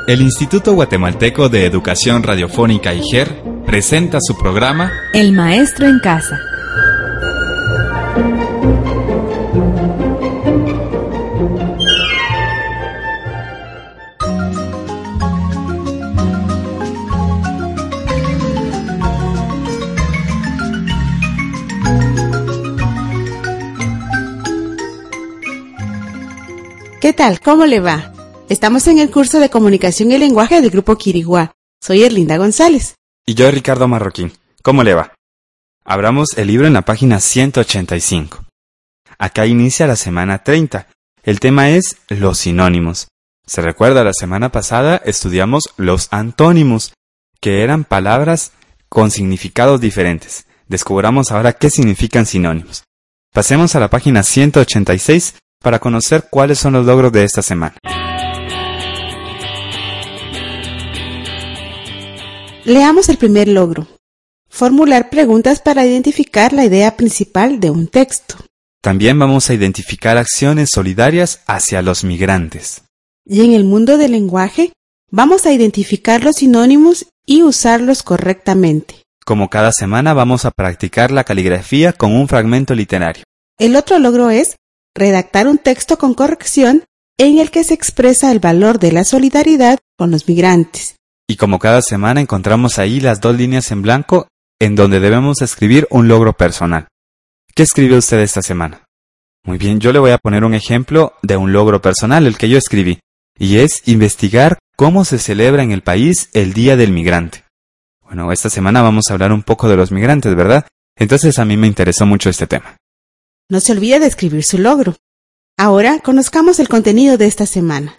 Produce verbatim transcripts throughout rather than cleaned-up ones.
El Instituto Guatemalteco de Educación Radiofónica I G E R presenta su programa El Maestro en Casa. ¿Qué tal? ¿Cómo le va? Estamos en el curso de Comunicación y Lenguaje del Grupo Quiriguá. Soy Erlinda González. Y yo, Ricardo Marroquín. ¿Cómo le va? Abramos el libro en la página ciento ochenta y cinco. Acá inicia la semana treinta. El tema es los sinónimos. ¿Se recuerda? La semana pasada estudiamos los antónimos, que eran palabras con significados diferentes. Descubramos ahora qué significan sinónimos. Pasemos a la página ciento ochenta y seis para conocer cuáles son los logros de esta semana. Leamos el primer logro. Formular preguntas para identificar la idea principal de un texto. También vamos a identificar acciones solidarias hacia los migrantes. Y en el mundo del lenguaje, vamos a identificar los sinónimos y usarlos correctamente. Como cada semana vamos a practicar la caligrafía con un fragmento literario. El otro logro es redactar un texto con corrección en el que se expresa el valor de la solidaridad con los migrantes. Y como cada semana encontramos ahí las dos líneas en blanco en donde debemos escribir un logro personal. ¿Qué escribió usted esta semana? Muy bien, yo le voy a poner un ejemplo de un logro personal, el que yo escribí, y es investigar cómo se celebra en el país el Día del Migrante. Bueno, esta semana vamos a hablar un poco de los migrantes, ¿verdad? Entonces a mí me interesó mucho este tema. No se olvide de escribir su logro. Ahora conozcamos el contenido de esta semana.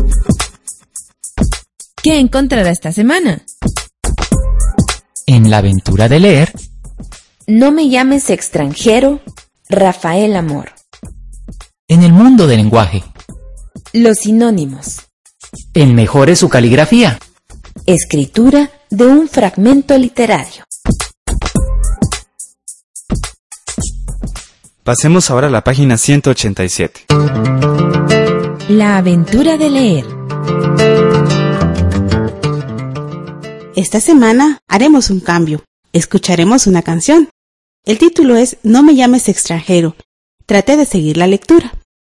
¿Qué encontrará esta semana? En la aventura de leer, No me llames extranjero, Rafael Amor. en el mundo del lenguaje, Los sinónimos. en Mejore su caligrafía, Escritura de un fragmento literario. Pasemos ahora a la página ciento ochenta y siete. La aventura de leer. Esta semana haremos un cambio. Escucharemos una canción. El título es No me llames extranjero. Trate de seguir la lectura.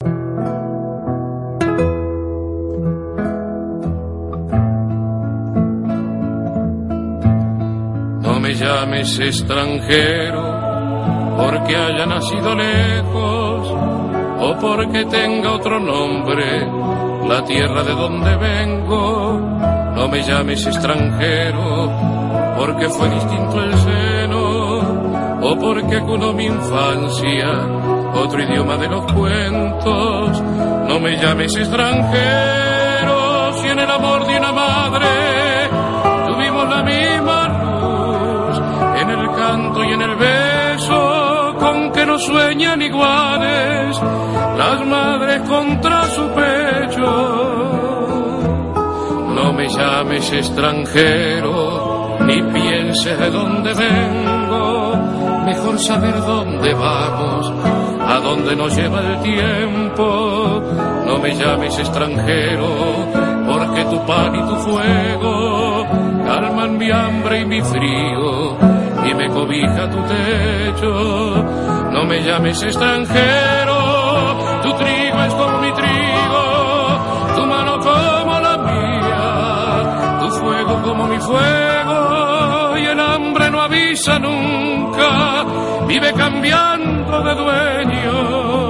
No me llames extranjero porque haya nacido lejos o porque tenga otro nombre la tierra de donde vengo. No me llames extranjero porque fue distinto el seno o porque acunó mi infancia otro idioma de los cuentos. No me llames extranjero si en el amor de una madre tuvimos la misma luz, en el canto y en el beso con que nos sueñan iguales las madres contra su pecho. No me llames extranjero, ni pienses de dónde vengo. Mejor saber dónde vamos, a dónde nos lleva el tiempo. No me llames extranjero, porque tu pan y tu fuego calman mi hambre y mi frío, y me cobija tu techo. No me llames extranjero, tu trigo es como mi trigo, tu mano como la mía, tu fuego como mi fuego, y el hambre no avisa nunca, vive cambiando de dueño.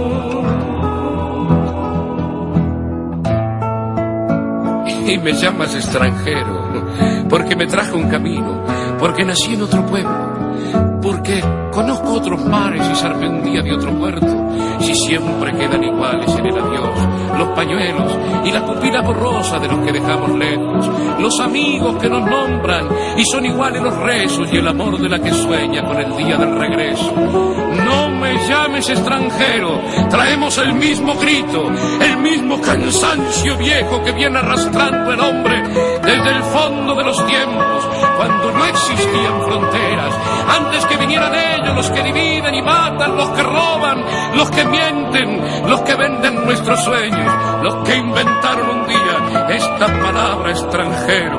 Y me llamas extranjero, porque me traje un camino, porque nací en otro pueblo, porque conozco otros mares y zarpé un día de otro puerto. Si siempre quedan iguales en el adiós los pañuelos y la pupila borrosa de los que dejamos lejos, los amigos que nos nombran y son iguales los rezos y el amor de la que sueña con el día del regreso. No me llames extranjero, traemos el mismo grito, el mismo cansancio viejo que viene arrastrando el hombre desde el fondo de los tiempos, cuando no existían fronteras, antes que vinieran ellos los que dividen y matan, los que roban, los que mienten, los que venden nuestros sueños, los que inventaron un día este esta palabra extranjero.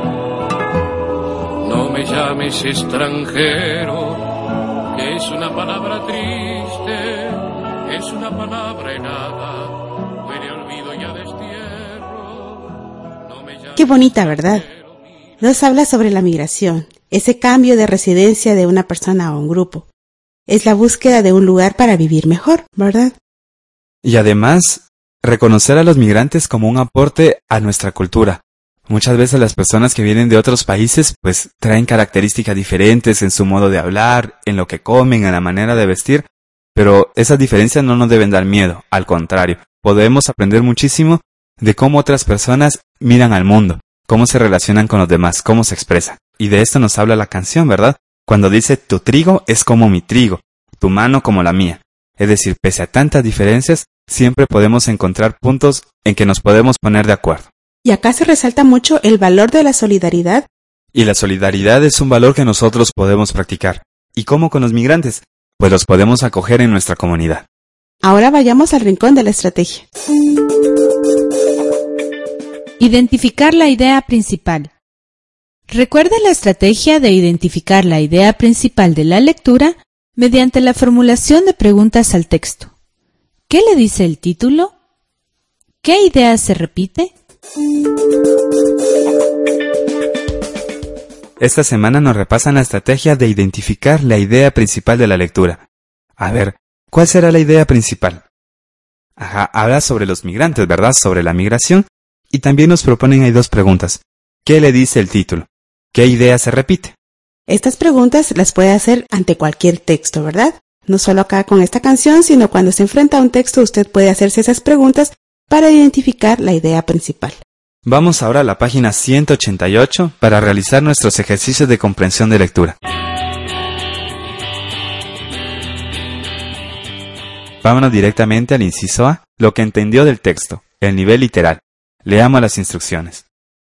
No me llames extranjero, que es una palabra triste, es una palabra helada, huele a olvido y a destierro. No me llames. Qué bonita, ¿verdad? Nos habla sobre la migración, ese cambio de residencia de una persona a un grupo. Es la búsqueda de un lugar para vivir mejor, ¿verdad? Y además, reconocer a los migrantes como un aporte a nuestra cultura. Muchas veces las personas que vienen de otros países pues traen características diferentes en su modo de hablar, en lo que comen, en la manera de vestir, pero esas diferencias no nos deben dar miedo, al contrario, podemos aprender muchísimo de cómo otras personas miran al mundo, cómo se relacionan con los demás, cómo se expresan. Y de esto nos habla la canción, ¿verdad? Cuando dice, tu trigo es como mi trigo, tu mano como la mía. Es decir, pese a tantas diferencias, siempre podemos encontrar puntos en que nos podemos poner de acuerdo. Y acá se resalta mucho el valor de la solidaridad. Y la solidaridad es un valor que nosotros podemos practicar. ¿Y cómo con los migrantes? Pues los podemos acoger en nuestra comunidad. Ahora vayamos al rincón de la estrategia. Identificar la idea principal. Recuerde la estrategia de identificar la idea principal de la lectura mediante la formulación de preguntas al texto. ¿Qué le dice el título? ¿Qué idea se repite? Esta semana nos repasan la estrategia de identificar la idea principal de la lectura. A ver, ¿cuál será la idea principal? Ajá, habla sobre los migrantes, ¿verdad? Sobre la migración. Y también nos proponen ahí dos preguntas. ¿Qué le dice el título? ¿Qué idea se repite? Estas preguntas las puede hacer ante cualquier texto, ¿verdad? No solo acá con esta canción, sino cuando se enfrenta a un texto usted puede hacerse esas preguntas para identificar la idea principal. Vamos ahora a la página ciento ochenta y ocho para realizar nuestros ejercicios de comprensión de lectura. Vámonos directamente al inciso A, lo que entendió del texto, el nivel literal. Leamos las instrucciones.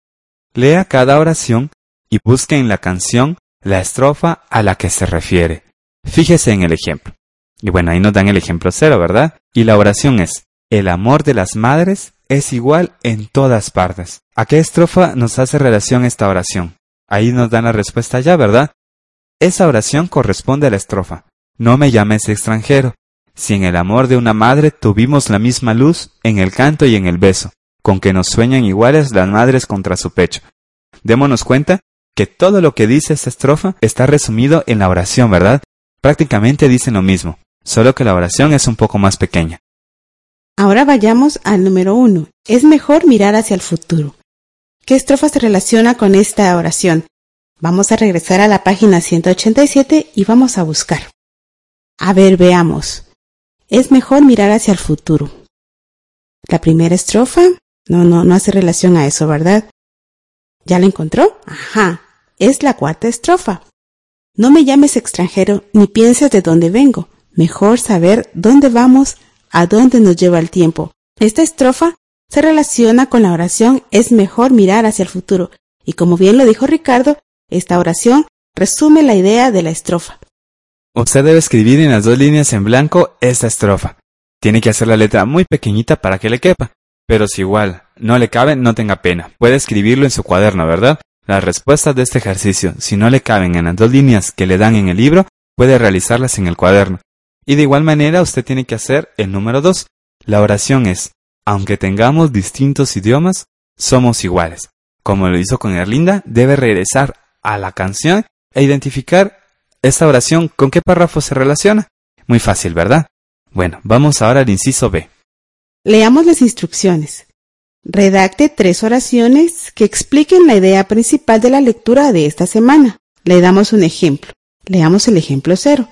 Lea cada oración y busque en la canción la estrofa a la que se refiere. Fíjese en el ejemplo. Y bueno, ahí nos dan el ejemplo cero, ¿verdad? Y la oración es, el amor de las madres es igual en todas partes. ¿A qué estrofa nos hace relación esta oración? Ahí nos dan la respuesta ya, ¿verdad? Esa oración corresponde a la estrofa. No me llames extranjero. Si en el amor de una madre tuvimos la misma luz en el canto y en el beso, con que nos sueñan iguales las madres contra su pecho. Démonos cuenta que todo lo que dice esta estrofa está resumido en la oración, ¿verdad? Prácticamente dicen lo mismo, solo que la oración es un poco más pequeña. Ahora vayamos al número uno. Es mejor mirar hacia el futuro. ¿Qué estrofa se relaciona con esta oración? Vamos a regresar a la página ciento ochenta y siete y vamos a buscar. A ver, veamos. Es mejor mirar hacia el futuro. La primera estrofa, no, no, no hace relación a eso, ¿verdad? ¿Ya la encontró? Ajá, es la cuarta estrofa. No me llames extranjero ni pienses de dónde vengo. Mejor saber dónde vamos, a dónde nos lleva el tiempo. Esta estrofa se relaciona con la oración es mejor mirar hacia el futuro. Y como bien lo dijo Ricardo, esta oración resume la idea de la estrofa. Usted debe escribir en las dos líneas en blanco esta estrofa. Tiene que hacer la letra muy pequeñita para que le quepa. Pero si igual no le cabe, no tenga pena. Puede escribirlo en su cuaderno, ¿verdad? Las respuestas de este ejercicio, si no le caben en las dos líneas que le dan en el libro, puede realizarlas en el cuaderno. Y de igual manera usted tiene que hacer el número dos. La oración es, aunque tengamos distintos idiomas, somos iguales. Como lo hizo con Erlinda, debe regresar a la canción e identificar esta oración con qué párrafo se relaciona. Muy fácil, ¿verdad? Bueno, vamos ahora al inciso B. Leamos las instrucciones. Redacte tres oraciones que expliquen la idea principal de la lectura de esta semana. Le damos un ejemplo. Leamos el ejemplo cero.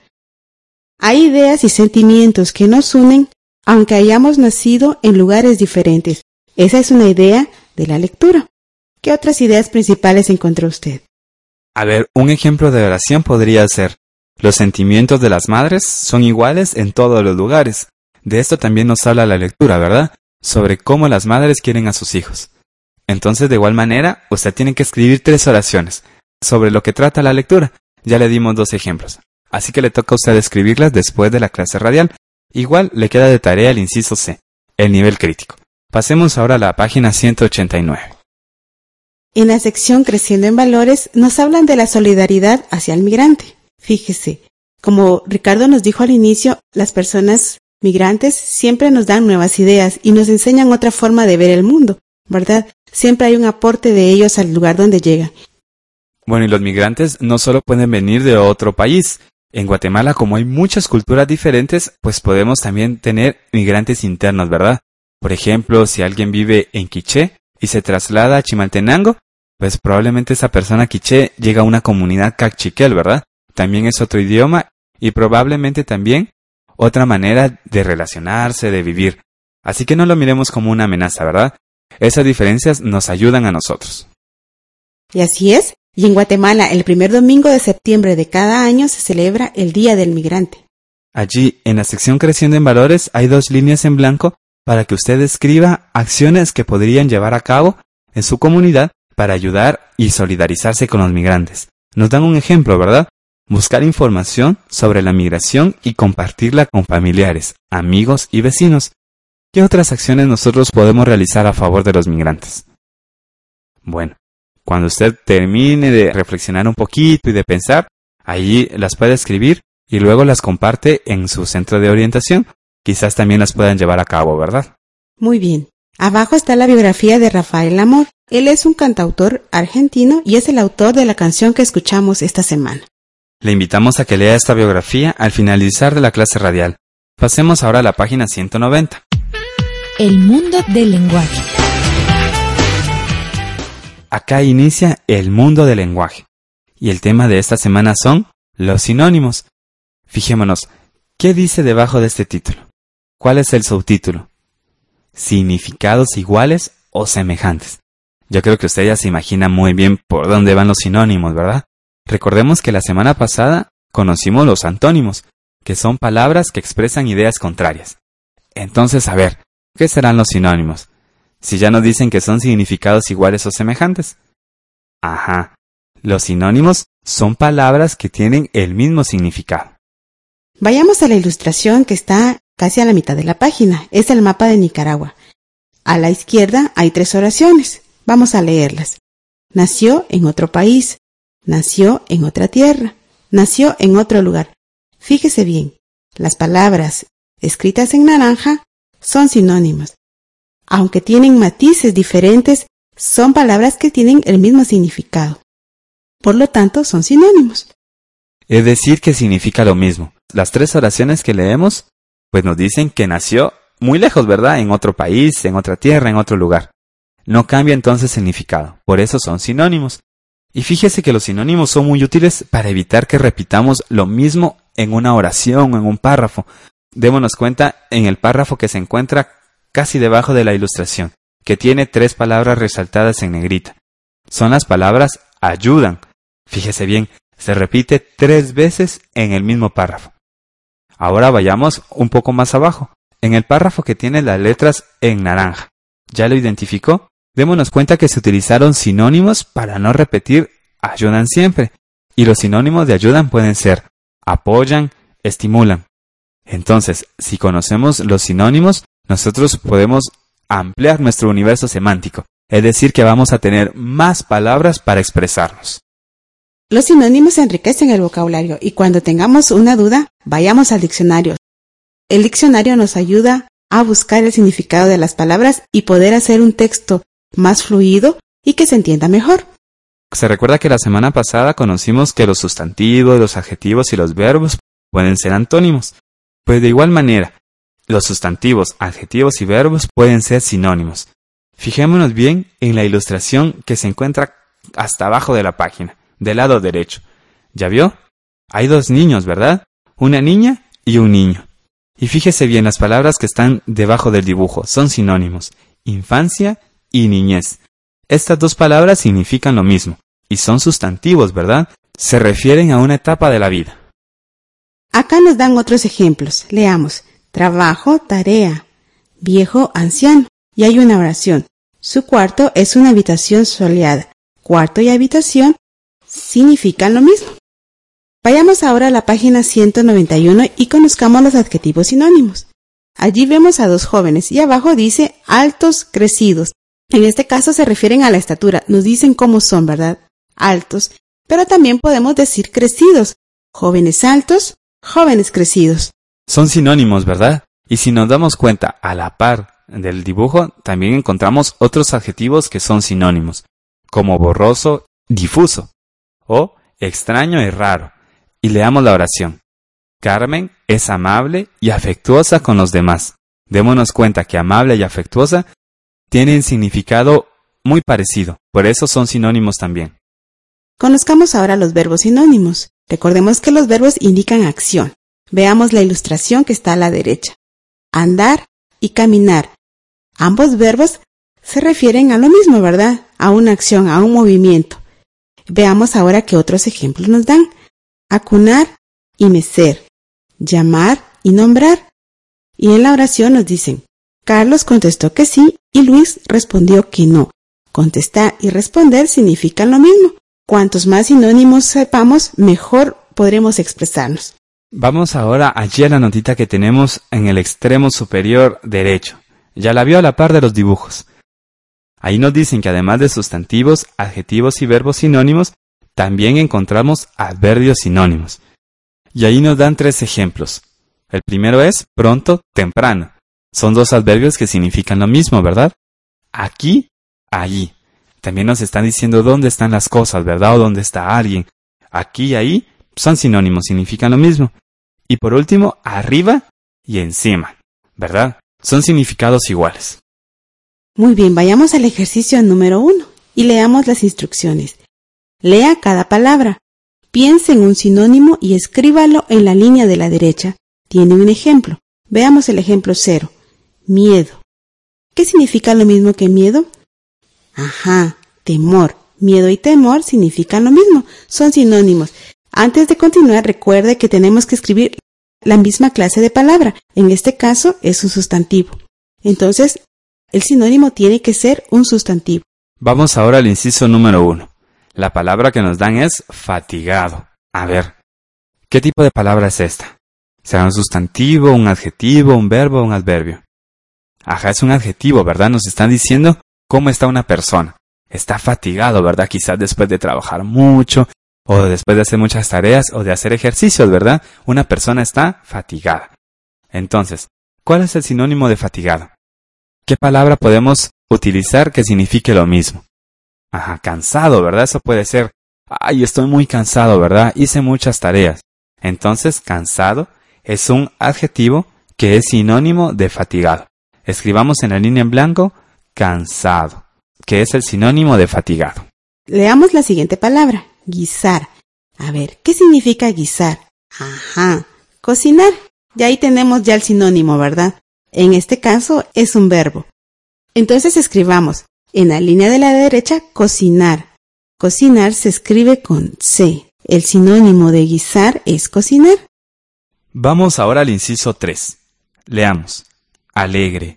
Hay ideas y sentimientos que nos unen aunque hayamos nacido en lugares diferentes. Esa es una idea de la lectura. ¿Qué otras ideas principales encontró usted? A ver, un ejemplo de oración podría ser: los sentimientos de las madres son iguales en todos los lugares. De esto también nos habla la lectura, ¿verdad? Sobre cómo las madres quieren a sus hijos. Entonces, de igual manera, usted tiene que escribir tres oraciones sobre lo que trata la lectura. Ya le dimos dos ejemplos. Así que le toca a usted escribirlas después de la clase radial. Igual le queda de tarea el inciso C, el nivel crítico. Pasemos ahora a la página ciento ochenta y nueve. En la sección Creciendo en Valores nos hablan de la solidaridad hacia el migrante. Fíjese, como Ricardo nos dijo al inicio, las personas migrantes siempre nos dan nuevas ideas y nos enseñan otra forma de ver el mundo, ¿verdad? Siempre hay un aporte de ellos al lugar donde llegan. Bueno, y los migrantes no solo pueden venir de otro país. En Guatemala, como hay muchas culturas diferentes, pues podemos también tener migrantes internos, ¿verdad? Por ejemplo, si alguien vive en Quiché y se traslada a Chimaltenango, pues probablemente esa persona quiché llega a una comunidad cachiquel, ¿verdad? También es otro idioma y probablemente también otra manera de relacionarse, de vivir. Así que no lo miremos como una amenaza, ¿verdad? Esas diferencias nos ayudan a nosotros. Y así es. Y en Guatemala, el primer domingo de septiembre de cada año se celebra el Día del Migrante. Allí, en la sección Creciendo en Valores, hay dos líneas en blanco para que usted escriba acciones que podrían llevar a cabo en su comunidad para ayudar y solidarizarse con los migrantes. Nos dan un ejemplo, ¿verdad? Buscar información sobre la migración y compartirla con familiares, amigos y vecinos. ¿Qué otras acciones nosotros podemos realizar a favor de los migrantes? Bueno, cuando usted termine de reflexionar un poquito y de pensar, allí las puede escribir y luego las comparte en su centro de orientación. Quizás también las puedan llevar a cabo, ¿verdad? Muy bien. Abajo está la biografía de Rafael Amor. Él es un cantautor argentino y es el autor de la canción que escuchamos esta semana. Le invitamos a que lea esta biografía al finalizar de la clase radial. Pasemos ahora a la página ciento noventa. El mundo del lenguaje. Acá inicia el mundo del lenguaje. Y el tema de esta semana son los sinónimos. Fijémonos, ¿qué dice debajo de este título? ¿Cuál es el subtítulo? Significados iguales o semejantes. Yo creo que usted ya se imagina muy bien por dónde van los sinónimos, ¿verdad? Recordemos que la semana pasada conocimos los antónimos, que son palabras que expresan ideas contrarias. Entonces, a ver, ¿qué serán los sinónimos? Si ya nos dicen que son significados iguales o semejantes. Ajá, los sinónimos son palabras que tienen el mismo significado. Vayamos a la ilustración que está casi a la mitad de la página. Es el mapa de Nicaragua. A la izquierda hay tres oraciones. Vamos a leerlas. Nació en otro país. Nació en otra tierra. Nació en otro lugar. Fíjese bien, las palabras escritas en naranja son sinónimos. Aunque tienen matices diferentes, son palabras que tienen el mismo significado. Por lo tanto, son sinónimos. Es decir, que significa lo mismo. Las tres oraciones que leemos, pues nos dicen que nació muy lejos, ¿verdad? En otro país, en otra tierra, en otro lugar. No cambia entonces significado. Por eso son sinónimos. Y fíjese que los sinónimos son muy útiles para evitar que repitamos lo mismo en una oración o en un párrafo. Démonos cuenta en el párrafo que se encuentra casi debajo de la ilustración, que tiene tres palabras resaltadas en negrita. Son las palabras ayudan. Fíjese bien, se repite tres veces en el mismo párrafo. Ahora vayamos un poco más abajo, en el párrafo que tiene las letras en naranja. ¿Ya lo identificó? Démonos cuenta que se utilizaron sinónimos para no repetir ayudan siempre. Y los sinónimos de ayudan pueden ser apoyan, estimulan. Entonces, si conocemos los sinónimos, nosotros podemos ampliar nuestro universo semántico. Es decir, que vamos a tener más palabras para expresarnos. Los sinónimos enriquecen el vocabulario y cuando tengamos una duda, vayamos al diccionario. El diccionario nos ayuda a buscar el significado de las palabras y poder hacer un texto más fluido y que se entienda mejor. Se recuerda que la semana pasada conocimos que los sustantivos, los adjetivos y los verbos pueden ser antónimos. Pues de igual manera, los sustantivos, adjetivos y verbos pueden ser sinónimos. Fijémonos bien en la ilustración que se encuentra hasta abajo de la página, del lado derecho. ¿Ya vio? Hay dos niños, ¿verdad? Una niña y un niño. Y fíjese bien, las palabras que están debajo del dibujo son sinónimos: infancia y niñez. Estas dos palabras significan lo mismo y son sustantivos, ¿verdad? Se refieren a una etapa de la vida. Acá nos dan otros ejemplos. Leamos: trabajo, tarea, viejo, anciano. Y hay una oración. Su cuarto es una habitación soleada. Cuarto y habitación significan lo mismo. Vayamos ahora a la página ciento noventa y uno y conozcamos los adjetivos sinónimos. Allí vemos a dos jóvenes y abajo dice altos, crecidos. En este caso se refieren a la estatura, nos dicen cómo son, ¿verdad? Altos, pero también podemos decir crecidos, jóvenes altos, jóvenes crecidos. Son sinónimos, ¿verdad? Y si nos damos cuenta, a la par del dibujo, también encontramos otros adjetivos que son sinónimos, como borroso, difuso, o extraño y raro. Y leamos la oración. Carmen es amable y afectuosa con los demás. Démonos cuenta que amable y afectuosa tienen significado muy parecido, por eso son sinónimos también. Conozcamos ahora los verbos sinónimos. Recordemos que los verbos indican acción. Veamos la ilustración que está a la derecha. Andar y caminar. Ambos verbos se refieren a lo mismo, ¿verdad? A una acción, a un movimiento. Veamos ahora qué otros ejemplos nos dan. Acunar y mecer. Llamar y nombrar. Y en la oración nos dicen, Carlos contestó que sí y Luis respondió que no. Contestar y responder significan lo mismo. Cuantos más sinónimos sepamos, mejor podremos expresarnos. Vamos ahora allí a la notita que tenemos en el extremo superior derecho. Ya la vio a la par de los dibujos. Ahí nos dicen que además de sustantivos, adjetivos y verbos sinónimos, también encontramos adverbios sinónimos. Y ahí nos dan tres ejemplos. El primero es pronto, temprano. Son dos adverbios que significan lo mismo, ¿verdad? Aquí, allí. También nos están diciendo dónde están las cosas, ¿verdad? O dónde está alguien. Aquí y ahí son sinónimos, significan lo mismo. Y por último, arriba y encima, ¿verdad? Son significados iguales. Muy bien, vayamos al ejercicio número uno y leamos las instrucciones. Lea cada palabra. Piense en un sinónimo y escríbalo en la línea de la derecha. Tiene un ejemplo. Veamos el ejemplo cero. Miedo. ¿Qué significa lo mismo que miedo? Ajá, temor. Miedo y temor significan lo mismo. Son sinónimos. Antes de continuar, recuerde que tenemos que escribir la misma clase de palabra. En este caso es un sustantivo. Entonces, el sinónimo tiene que ser un sustantivo. Vamos ahora al inciso número uno. La palabra que nos dan es fatigado. A ver, ¿qué tipo de palabra es esta? ¿Será un sustantivo, un adjetivo, un verbo o un adverbio? Ajá, es un adjetivo, ¿verdad? Nos están diciendo cómo está una persona. Está fatigado, ¿verdad? Quizás después de trabajar mucho, o después de hacer muchas tareas, o de hacer ejercicios, ¿verdad? Una persona está fatigada. Entonces, ¿cuál es el sinónimo de fatigado? ¿Qué palabra podemos utilizar que signifique lo mismo? Ajá, cansado, ¿verdad? Eso puede ser, ay, estoy muy cansado, ¿verdad? Hice muchas tareas. Entonces, cansado es un adjetivo que es sinónimo de fatigado. Escribamos en la línea en blanco, cansado, que es el sinónimo de fatigado. Leamos la siguiente palabra, guisar. A ver, ¿qué significa guisar? Ajá, cocinar. Y ahí tenemos ya el sinónimo, ¿verdad? En este caso es un verbo. Entonces escribamos en la línea de la derecha, cocinar. Cocinar se escribe con C. El sinónimo de guisar es cocinar. Vamos ahora al inciso tres. Leamos. Alegre.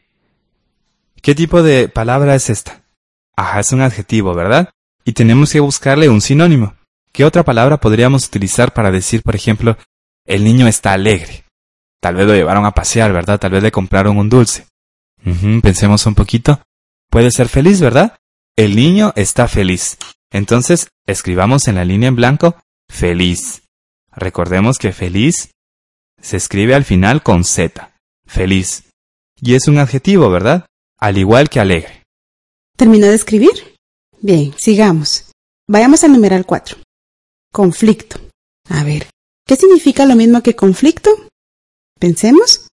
¿Qué tipo de palabra es esta? Ajá, es un adjetivo, ¿verdad? Y tenemos que buscarle un sinónimo. ¿Qué otra palabra podríamos utilizar para decir, por ejemplo, el niño está alegre? Tal vez lo llevaron a pasear, ¿verdad? Tal vez le compraron un dulce. Uh-huh, pensemos un poquito. Puede ser feliz, ¿verdad? El niño está feliz. Entonces, escribamos en la línea en blanco, feliz. Recordemos que feliz se escribe al final con Z. Feliz. Y es un adjetivo, ¿verdad? Al igual que alegre. ¿Terminó de escribir? Bien, sigamos. Vayamos al numeral cuatro. Conflicto. A ver, ¿qué significa lo mismo que conflicto? Pensemos.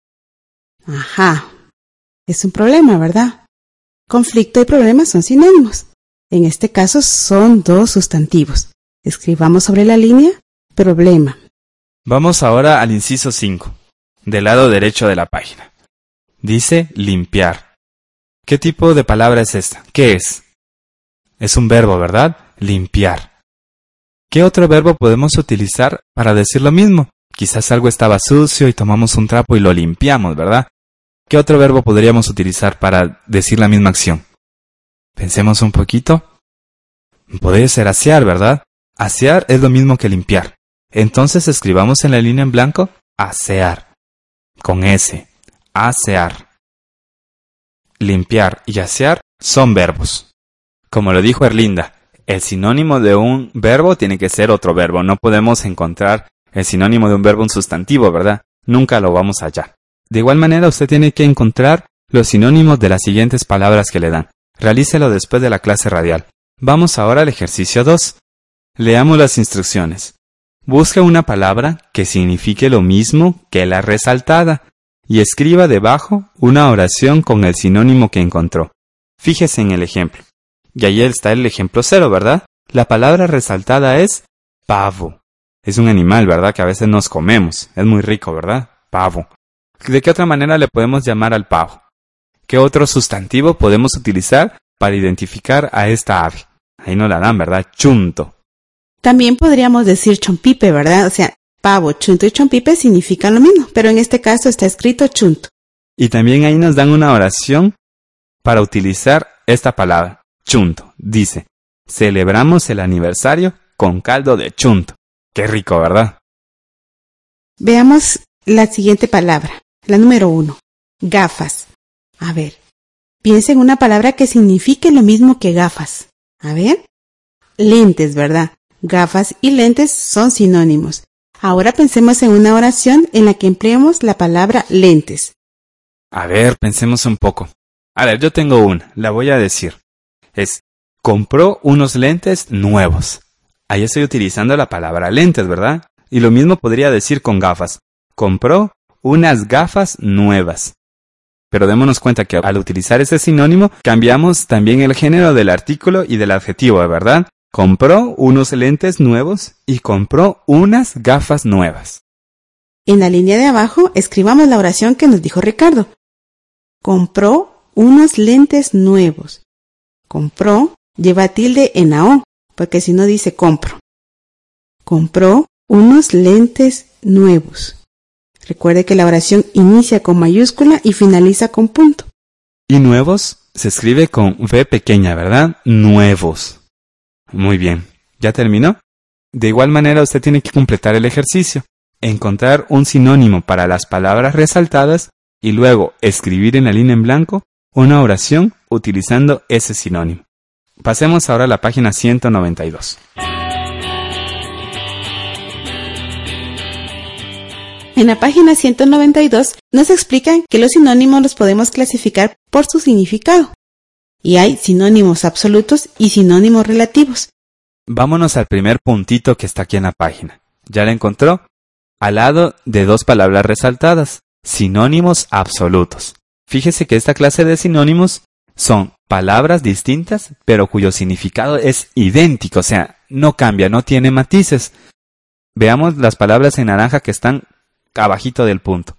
Ajá. Es un problema, ¿verdad? Conflicto y problema son sinónimos. En este caso son dos sustantivos. Escribamos sobre la línea, problema. Vamos ahora al inciso cinco, del lado derecho de la página. Dice limpiar. ¿Qué tipo de palabra es esta? ¿Qué es? Es un verbo, ¿verdad? Limpiar. ¿Qué otro verbo podemos utilizar para decir lo mismo? Quizás algo estaba sucio y tomamos un trapo y lo limpiamos, ¿verdad? ¿Qué otro verbo podríamos utilizar para decir la misma acción? Pensemos un poquito. Podría ser asear, ¿verdad? Asear es lo mismo que limpiar. Entonces escribamos en la línea en blanco, asear. Con S. Asear. Limpiar y asear son verbos. Como lo dijo Erlinda, el sinónimo de un verbo tiene que ser otro verbo. No podemos encontrar el sinónimo de un verbo un sustantivo, ¿verdad? Nunca lo vamos a hallar. De igual manera, usted tiene que encontrar los sinónimos de las siguientes palabras que le dan. Realícelo después de la clase radial. Vamos ahora al ejercicio dos. Leamos las instrucciones. Busca una palabra que signifique lo mismo que la resaltada y escriba debajo una oración con el sinónimo que encontró. Fíjese en el ejemplo. Y ahí está el ejemplo cero, ¿verdad? La palabra resaltada es pavo. Es un animal, ¿verdad? Que a veces nos comemos. Es muy rico, ¿verdad? Pavo. ¿De qué otra manera le podemos llamar al pavo? ¿Qué otro sustantivo podemos utilizar para identificar a esta ave? Ahí nos la dan, ¿verdad? Chunto. También podríamos decir chompipe, ¿verdad? O sea, pavo, chunto y chompipe significan lo mismo, pero en este caso está escrito chunto. Y también ahí nos dan una oración para utilizar esta palabra, chunto. Dice, celebramos el aniversario con caldo de chunto. Qué rico, ¿verdad? Veamos la siguiente palabra, la número uno, gafas. A ver, piensa en una palabra que signifique lo mismo que gafas. A ver, lentes, ¿verdad? Gafas y lentes son sinónimos. Ahora pensemos en una oración en la que empleemos la palabra lentes. A ver, pensemos un poco. A ver, yo tengo una, la voy a decir. Es, compró unos lentes nuevos. Ahí estoy utilizando la palabra lentes, ¿verdad? Y lo mismo podría decir con gafas. Compró unas gafas nuevas. Pero démonos cuenta que al utilizar ese sinónimo, cambiamos también el género del artículo y del adjetivo, ¿verdad? Compró unos lentes nuevos y compró unas gafas nuevas. En la línea de abajo, escribamos la oración que nos dijo Ricardo. Compró unos lentes nuevos. Compró lleva tilde en la O, porque si no dice compro. Compró unos lentes nuevos. Recuerde que la oración inicia con mayúscula y finaliza con punto. Y nuevos se escribe con V pequeña, ¿verdad? Nuevos. Muy bien. ¿Ya terminó? De igual manera usted tiene que completar el ejercicio. Encontrar un sinónimo para las palabras resaltadas y luego escribir en la línea en blanco una oración utilizando ese sinónimo. Pasemos ahora a la página ciento noventa y dos. En la página ciento noventa y dos nos explican que los sinónimos los podemos clasificar por su significado. Y hay sinónimos absolutos y sinónimos relativos. Vámonos al primer puntito que está aquí en la página. ¿Ya la encontró? Al lado de dos palabras resaltadas, sinónimos absolutos. Fíjese que esta clase de sinónimos son palabras distintas, pero cuyo significado es idéntico, o sea, no cambia, no tiene matices. Veamos las palabras en naranja que están abajito del punto.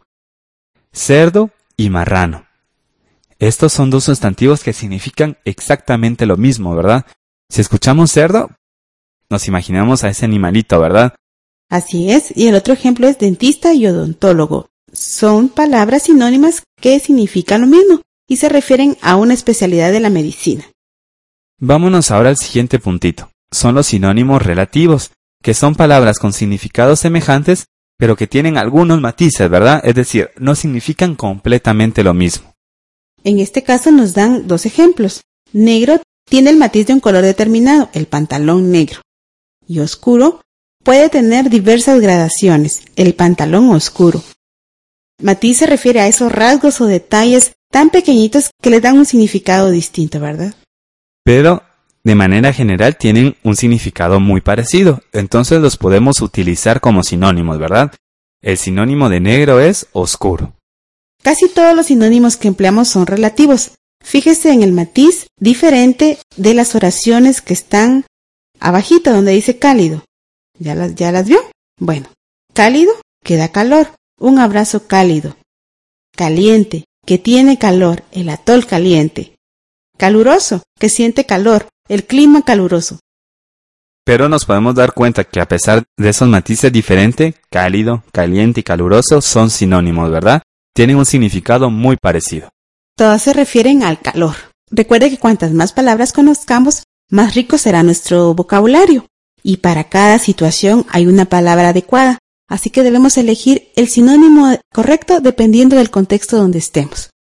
Cerdo y marrano. Estos son dos sustantivos que significan exactamente lo mismo, ¿verdad? Si escuchamos cerdo, nos imaginamos a ese animalito, ¿verdad? Así es, y el otro ejemplo es dentista y odontólogo. Son palabras sinónimas que significan lo mismo y se refieren a una especialidad de la medicina. Vámonos ahora al siguiente puntito. Son los sinónimos relativos, que son palabras con significados semejantes, pero que tienen algunos matices, ¿verdad? Es decir, no significan completamente lo mismo. En este caso nos dan dos ejemplos. Negro tiene el matiz de un color determinado, el pantalón negro. Y oscuro puede tener diversas gradaciones, el pantalón oscuro. Matiz se refiere a esos rasgos o detalles tan pequeñitos que les dan un significado distinto, ¿verdad? Pero, de manera general, tienen un significado muy parecido. Entonces los podemos utilizar como sinónimos, ¿verdad? El sinónimo de negro es oscuro. Casi todos los sinónimos que empleamos son relativos. Fíjese en el matiz diferente de las oraciones que están abajito donde dice cálido. ¿Ya las, ya las vio? Bueno, cálido, que da calor, un abrazo cálido. Caliente, que tiene calor, el atol caliente. Caluroso, que siente calor, el clima caluroso. Pero nos podemos dar cuenta que a pesar de esos matices diferentes, cálido, caliente y caluroso son sinónimos, ¿verdad? Tienen un significado muy parecido. Todas se refieren al calor. Recuerde que cuantas más palabras conozcamos, más rico será nuestro vocabulario. Y para cada situación hay una palabra adecuada, así que debemos elegir el sinónimo correcto dependiendo del contexto donde estemos.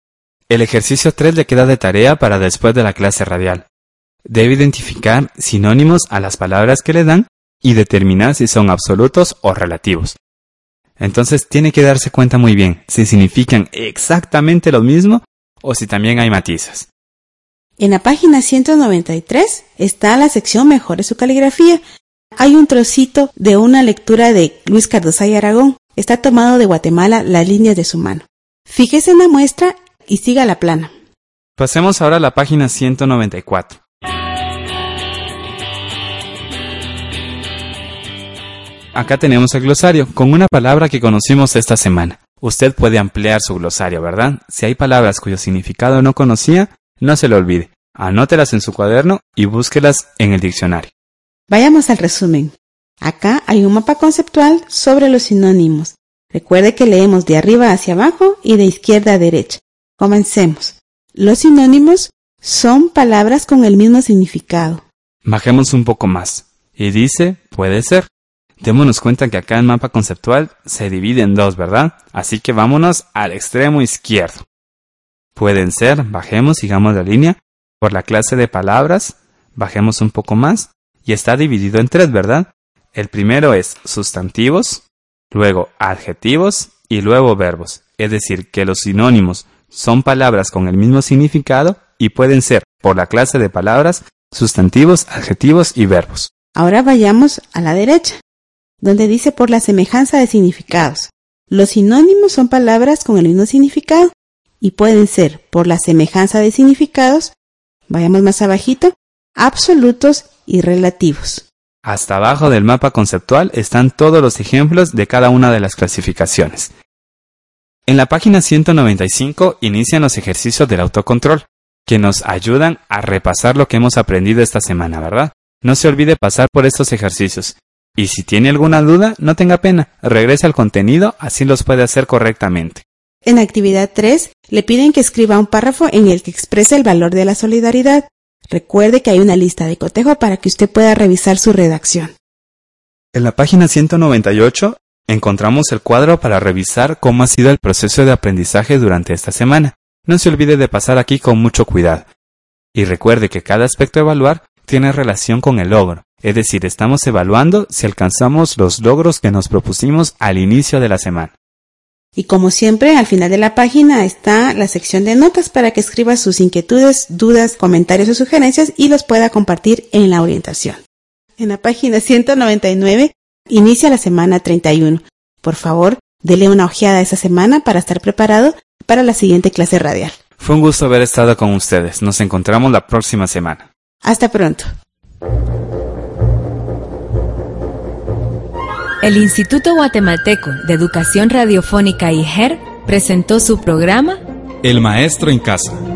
El ejercicio tres le queda de tarea para después de la clase radial. Debe identificar sinónimos a las palabras que le dan y determinar si son absolutos o relativos. Entonces tiene que darse cuenta muy bien si significan exactamente lo mismo o si también hay matices. En la página ciento noventa y tres está la sección Mejore su caligrafía. Hay un trocito de una lectura de Luis Cardosa y Aragón. Está tomado de Guatemala las líneas de su mano. Fíjese en la muestra y siga la plana. Pasemos ahora a la página ciento noventa y cuatro. Acá tenemos el glosario con una palabra que conocimos esta semana. Usted puede ampliar su glosario, ¿verdad? Si hay palabras cuyo significado no conocía, no se lo olvide. Anótelas en su cuaderno y búsquelas en el diccionario. Vayamos al resumen. Acá hay un mapa conceptual sobre los sinónimos. Recuerde que leemos de arriba hacia abajo y de izquierda a derecha. Comencemos. Los sinónimos son palabras con el mismo significado. Bajemos un poco más. Y dice, puede ser. Démonos cuenta que acá el mapa conceptual se divide en dos, ¿verdad? Así que vámonos al extremo izquierdo. Pueden ser, bajemos, sigamos la línea. Por la clase de palabras, bajemos un poco más. Y está dividido en tres, ¿verdad? El primero es sustantivos, luego adjetivos y luego verbos. Es decir, que los sinónimos son palabras con el mismo significado y pueden ser, por la clase de palabras, sustantivos, adjetivos y verbos. Ahora vayamos a la derecha, donde dice por la semejanza de significados. Los sinónimos son palabras con el mismo significado y pueden ser, por la semejanza de significados, vayamos más abajito, absolutos y relativos. Hasta abajo del mapa conceptual están todos los ejemplos de cada una de las clasificaciones. En la página ciento noventa y cinco inician los ejercicios del autocontrol, que nos ayudan a repasar lo que hemos aprendido esta semana, ¿verdad? No se olvide pasar por estos ejercicios. Y si tiene alguna duda, no tenga pena, regrese al contenido, así los puede hacer correctamente. En la actividad tres, le piden que escriba un párrafo en el que exprese el valor de la solidaridad. Recuerde que hay una lista de cotejo para que usted pueda revisar su redacción. En la página ciento noventa y ocho encontramos el cuadro para revisar cómo ha sido el proceso de aprendizaje durante esta semana. No se olvide de pasar aquí con mucho cuidado. Y recuerde que cada aspecto a evaluar tiene relación con el logro. Es decir, estamos evaluando si alcanzamos los logros que nos propusimos al inicio de la semana. Y como siempre, al final de la página está la sección de notas para que escriba sus inquietudes, dudas, comentarios o sugerencias y los pueda compartir en la orientación. En la página ciento noventa y nueve inicia la semana treinta y uno. Por favor, dele una ojeada esa semana para estar preparado para la siguiente clase radial. Fue un gusto haber estado con ustedes. Nos encontramos la próxima semana. Hasta pronto. El Instituto Guatemalteco de Educación Radiofónica I G E R presentó su programa El Maestro en Casa.